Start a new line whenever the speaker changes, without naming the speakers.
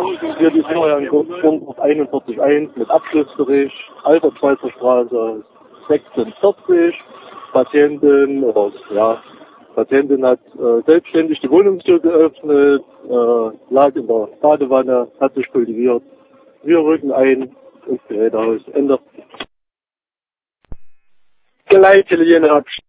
Hier die Florian Grundhof 41.1 mit Abschlussbericht, Albertschweizer Straße 46. Patientin hat selbstständig die Wohnungstür geöffnet, lag in der Badewanne, hat sich kultiviert. Wir rücken ein ins Gerätehaus. Ende.
Gleithygiene